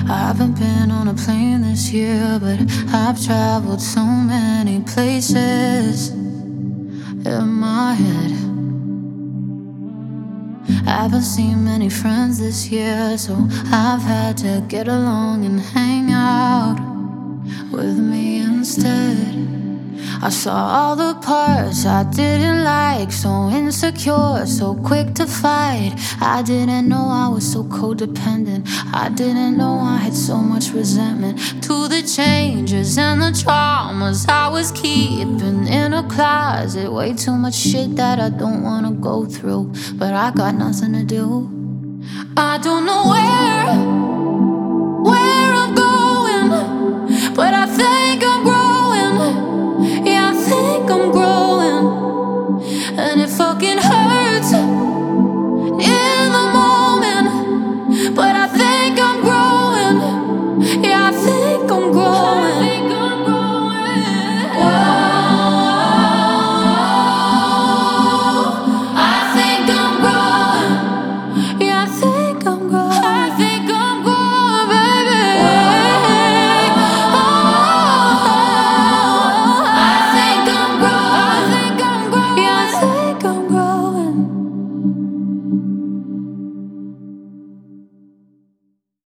I haven't been on a plane this year, but I've traveled so many places in my head. I haven't seen many friends this year, so I've had to get along and hang out with me instead. I saw all the parts I didn't like, so insecure, so quick to fight. I didn't know I was so codependent. I didn't know I had so much resentment to the changes and the traumas I was keeping in a closet. Way too much shit that I don't wanna go through, but I got nothing to do. I don't know where